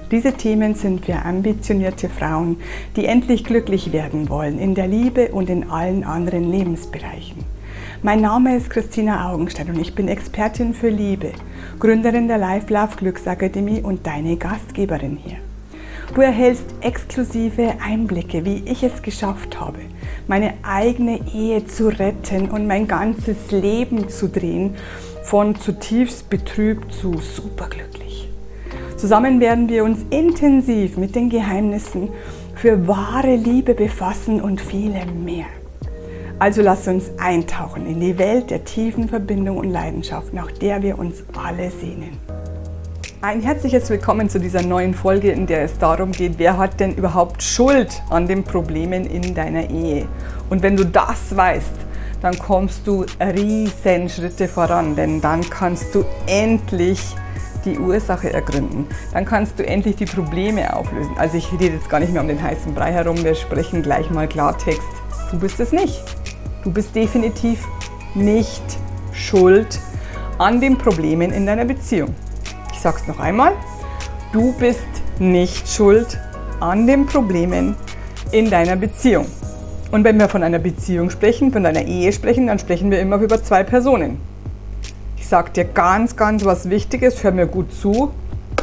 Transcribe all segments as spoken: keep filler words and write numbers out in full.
Diese Themen sind für ambitionierte Frauen, die endlich glücklich werden wollen in der Liebe und in allen anderen Lebensbereichen. Mein Name ist Christina Augenstein und ich bin Expertin für Liebe, Gründerin der Life Love Glücksakademie und deine Gastgeberin hier. Du erhältst exklusive Einblicke, wie ich es geschafft habe, meine eigene Ehe zu retten und mein ganzes Leben zu drehen, von zutiefst betrübt zu superglücklich. Zusammen werden wir uns intensiv mit den Geheimnissen für wahre Liebe befassen und vielem mehr. Also lass uns eintauchen in die Welt der tiefen Verbindung und Leidenschaft, nach der wir uns alle sehnen. Ein herzliches Willkommen zu dieser neuen Folge, in der es darum geht, wer hat denn überhaupt Schuld an den Problemen in deiner Ehe? Und wenn du das weißt, dann kommst du riesen Schritte voran, denn dann kannst du endlich die Ursache ergründen. Dann kannst du endlich die Probleme auflösen. Also ich rede jetzt gar nicht mehr um den heißen Brei herum, wir sprechen gleich mal Klartext. Du bist es nicht. Du bist definitiv nicht schuld an den Problemen in deiner Beziehung. Ich sag's noch einmal, du bist nicht schuld an den Problemen in deiner Beziehung. Und wenn wir von einer Beziehung sprechen, von einer Ehe sprechen, dann sprechen wir immer über zwei Personen. Ich sag dir ganz, ganz was Wichtiges, hör mir gut zu.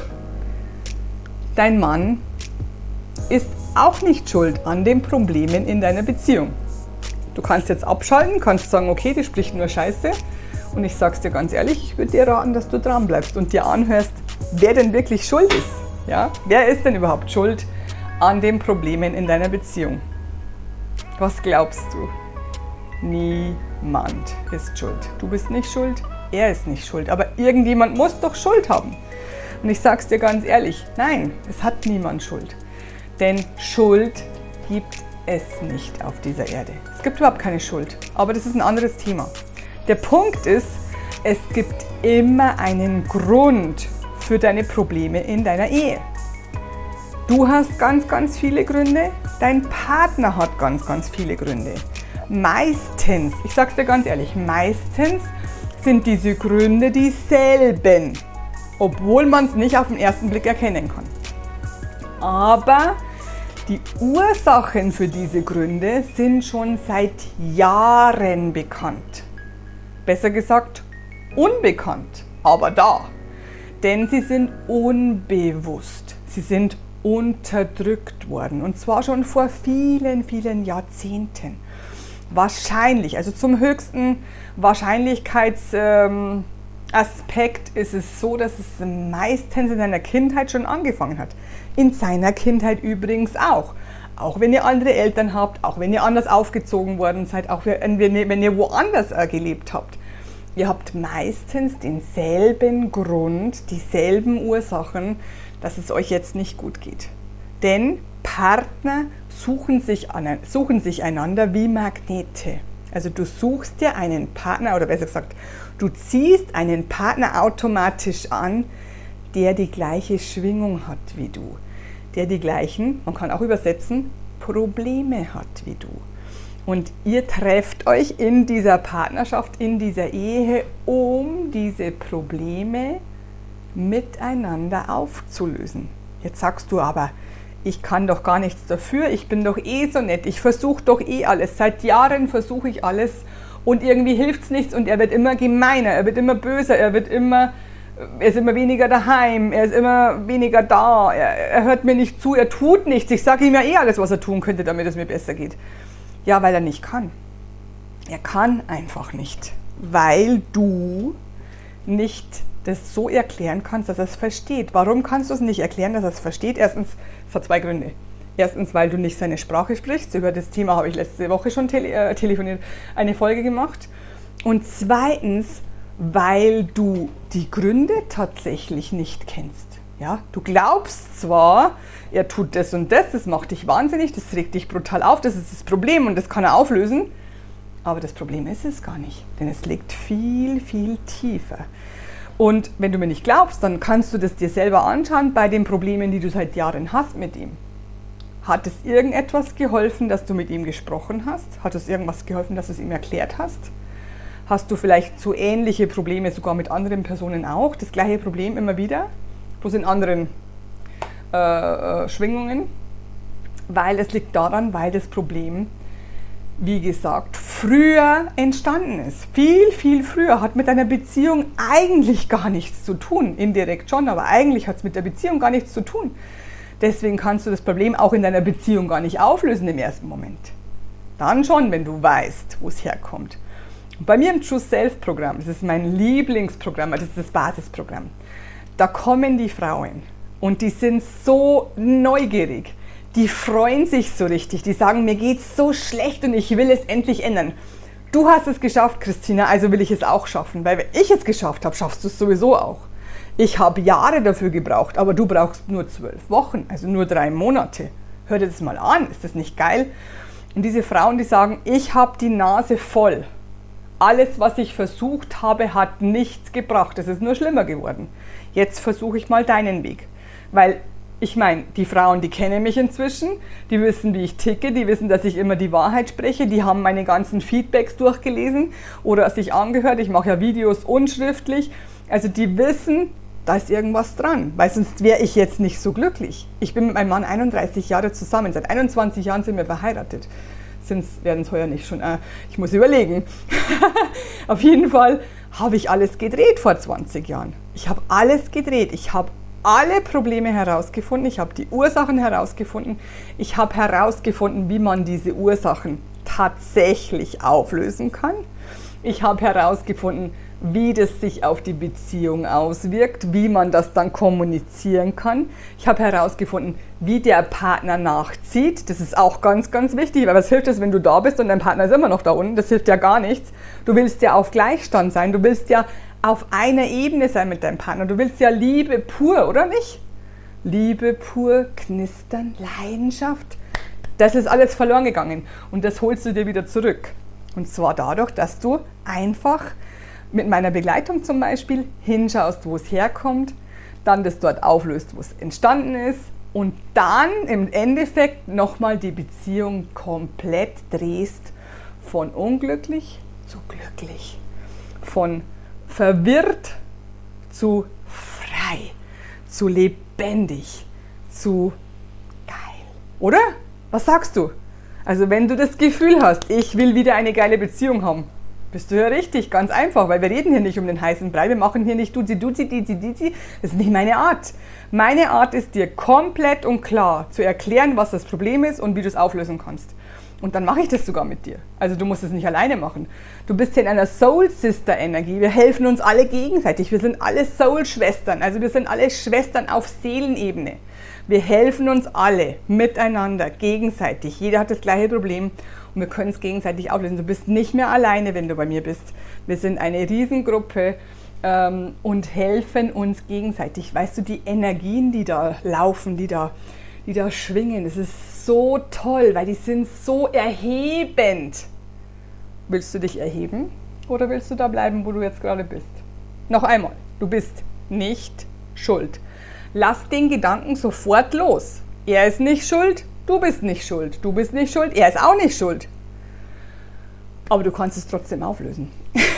Dein Mann ist auch nicht schuld an den Problemen in deiner Beziehung. Du kannst jetzt abschalten, kannst sagen, okay, die spricht nur Scheiße. Und ich sag's dir ganz ehrlich, ich würde dir raten, dass du dran bleibst und dir anhörst, wer denn wirklich schuld ist. Ja? Wer ist denn überhaupt schuld an den Problemen in deiner Beziehung? Was glaubst du? Niemand ist schuld. Du bist nicht schuld, er ist nicht schuld. Aber irgendjemand muss doch Schuld haben. Und ich sag's dir ganz ehrlich, nein, es hat niemand Schuld. Denn Schuld gibt es nicht auf dieser Erde. Es gibt überhaupt keine Schuld. Aber das ist ein anderes Thema. Der Punkt ist, es gibt immer einen Grund für deine Probleme in deiner Ehe. Du hast ganz, ganz viele Gründe, dein Partner hat ganz, ganz viele Gründe. Meistens, ich sag's dir ganz ehrlich, meistens sind diese Gründe dieselben, obwohl man es nicht auf den ersten Blick erkennen kann. Aber die Ursachen für diese Gründe sind schon seit Jahren bekannt. Besser gesagt, unbekannt, aber da. Denn sie sind unbewusst, sie sind unterdrückt worden und zwar schon vor vielen, vielen Jahrzehnten. Wahrscheinlich, also zum höchsten Wahrscheinlichkeitsaspekt ist es so, dass es meistens in deiner Kindheit schon angefangen hat. In seiner Kindheit übrigens auch. Auch wenn ihr andere Eltern habt, auch wenn ihr anders aufgezogen worden seid, auch wenn ihr, wenn ihr woanders gelebt habt. Ihr habt meistens denselben Grund, dieselben Ursachen, dass es euch jetzt nicht gut geht. Denn Partner suchen sich, an, suchen sich einander wie Magnete. Also du suchst dir einen Partner, oder besser gesagt, du ziehst einen Partner automatisch an, der die gleiche Schwingung hat wie du. Der die gleichen, man kann auch übersetzen, Probleme hat wie du. Und ihr trefft euch in dieser Partnerschaft, in dieser Ehe, um diese Probleme miteinander aufzulösen. Jetzt sagst du aber, ich kann doch gar nichts dafür, ich bin doch eh so nett, ich versuche doch eh alles, seit Jahren versuche ich alles und irgendwie hilft es nichts und er wird immer gemeiner, er wird immer böser, er wird immer... Er ist immer weniger daheim, er ist immer weniger da, er, er hört mir nicht zu, er tut nichts. Ich sage ihm ja eh alles, was er tun könnte, damit es mir besser geht. Ja, weil er nicht kann. Er kann einfach nicht, weil du nicht das so erklären kannst, dass er es versteht. Warum kannst du es nicht erklären, dass er es versteht? Erstens, es hat zwei Gründe. Erstens, weil du nicht seine Sprache sprichst. Über das Thema habe ich letzte Woche schon tele- äh, telefoniert, eine Folge gemacht. Und zweitens, weil du die Gründe tatsächlich nicht kennst. Ja, du glaubst zwar, er tut das und das, das macht dich wahnsinnig, das regt dich brutal auf, das ist das Problem und das kann er auflösen, aber das Problem ist es gar nicht, denn es liegt viel, viel tiefer. Und wenn du mir nicht glaubst, dann kannst du das dir selber anschauen bei den Problemen, die du seit Jahren hast mit ihm. Hat es irgendetwas geholfen, dass du mit ihm gesprochen hast? Hat es irgendwas geholfen, dass du es ihm erklärt hast? Hast du vielleicht so ähnliche Probleme sogar mit anderen Personen auch? Das gleiche Problem immer wieder, bloß in anderen äh, äh, Schwingungen, weil es liegt daran, weil das Problem, wie gesagt, früher entstanden ist. Viel, viel früher, hat mit einer Beziehung eigentlich gar nichts zu tun. Indirekt schon, aber eigentlich hat es mit der Beziehung gar nichts zu tun. Deswegen kannst du das Problem auch in deiner Beziehung gar nicht auflösen im ersten Moment. Dann schon, wenn du weißt, wo es herkommt. Und bei mir im True Self Programm, das ist mein Lieblingsprogramm, das ist das Basisprogramm, da kommen die Frauen und die sind so neugierig. Die freuen sich so richtig, die sagen, mir geht's so schlecht und ich will es endlich ändern. Du hast es geschafft, Christina, also will ich es auch schaffen, weil wenn ich es geschafft habe, schaffst du es sowieso auch. Ich habe Jahre dafür gebraucht, aber du brauchst nur zwölf Wochen, also nur drei Monate. Hör dir das mal an, ist das nicht geil? Und diese Frauen, die sagen, ich habe die Nase voll. Alles, was ich versucht habe, hat nichts gebracht. Es ist nur schlimmer geworden. Jetzt versuche ich mal deinen Weg. Weil ich meine, die Frauen, die kennen mich inzwischen, die wissen, wie ich ticke, die wissen, dass ich immer die Wahrheit spreche, die haben meine ganzen Feedbacks durchgelesen oder sich angehört. Ich mache ja Videos unschriftlich. Also die wissen, da ist irgendwas dran, weil sonst wäre ich jetzt nicht so glücklich. Ich bin mit meinem Mann einunddreißig Jahre zusammen, seit einundzwanzig Jahren sind wir verheiratet. Werden es heuer nicht schon, äh, ich muss überlegen. Auf jeden Fall habe ich alles gedreht vor zwanzig Jahren. Ich habe alles gedreht, ich habe alle Probleme herausgefunden, ich habe die Ursachen herausgefunden, ich habe herausgefunden, wie man diese Ursachen tatsächlich auflösen kann. Ich habe herausgefunden, wie das sich auf die Beziehung auswirkt, wie man das dann kommunizieren kann. Ich habe herausgefunden, wie der Partner nachzieht. Das ist auch ganz, ganz wichtig, weil was hilft es, wenn du da bist und dein Partner ist immer noch da unten? Das hilft ja gar nichts. Du willst ja auf Gleichstand sein, du willst ja auf einer Ebene sein mit deinem Partner. Du willst ja Liebe pur, oder nicht? Liebe pur, Knistern, Leidenschaft. Das ist alles verloren gegangen und das holst du dir wieder zurück. Und zwar dadurch, dass du einfach mit meiner Begleitung zum Beispiel hinschaust, wo es herkommt, dann das dort auflöst, wo es entstanden ist und dann im Endeffekt nochmal die Beziehung komplett drehst von unglücklich zu glücklich, von verwirrt zu frei, zu lebendig, zu geil. Oder? Was sagst du? Also wenn du das Gefühl hast, ich will wieder eine geile Beziehung haben, bist du ja richtig, ganz einfach, weil wir reden hier nicht um den heißen Brei, wir machen hier nicht Duzi, Duzi, Dizi, Dizi, das ist nicht meine Art. Meine Art ist dir komplett und klar zu erklären, was das Problem ist und wie du es auflösen kannst. Und dann mache ich das sogar mit dir. Also du musst es nicht alleine machen. Du bist hier in einer Soul-Sister-Energie, wir helfen uns alle gegenseitig, wir sind alle Soul-Schwestern, also wir sind alle Schwestern auf Seelenebene. Wir helfen uns alle miteinander, gegenseitig, jeder hat das gleiche Problem. Und wir können es gegenseitig auflösen. Du bist nicht mehr alleine, wenn du bei mir bist. Wir sind eine Riesengruppe ähm, und helfen uns gegenseitig. Weißt du, die Energien, die da laufen, die da, die da schwingen, das ist so toll, weil die sind so erhebend. Willst du dich erheben oder willst du da bleiben, wo du jetzt gerade bist? Noch einmal, du bist nicht schuld. Lass den Gedanken sofort los. Er ist nicht schuld. Du bist nicht schuld, du bist nicht schuld, er ist auch nicht schuld. Aber du kannst es trotzdem auflösen.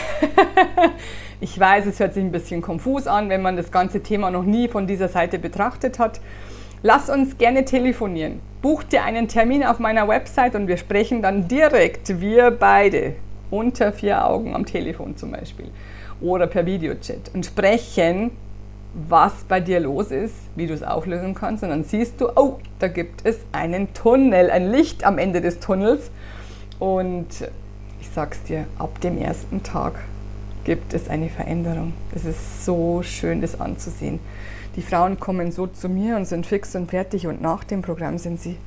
Ich weiß, es hört sich ein bisschen konfus an, wenn man das ganze Thema noch nie von dieser Seite betrachtet hat. Lass uns gerne telefonieren. Buch dir einen Termin auf meiner Website und wir sprechen dann direkt, wir beide, unter vier Augen am Telefon zum Beispiel oder per Videochat und sprechen, was bei dir los ist, wie du es auflösen kannst und dann siehst du, oh, da gibt es einen Tunnel, ein Licht am Ende des Tunnels und ich sag's dir, ab dem ersten Tag gibt es eine Veränderung. Es ist so schön, das anzusehen. Die Frauen kommen so zu mir und sind fix und fertig und nach dem Programm sind sie,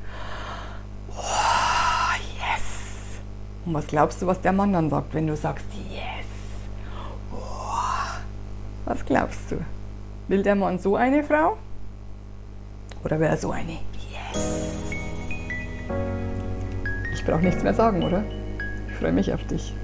oh, yes. Und was glaubst du, was der Mann dann sagt, wenn du sagst, yes? Oh. Was glaubst du? Will der Mann so eine Frau? Oder will er so eine? Yes! Ich brauche nichts mehr sagen, oder? Ich freue mich auf dich.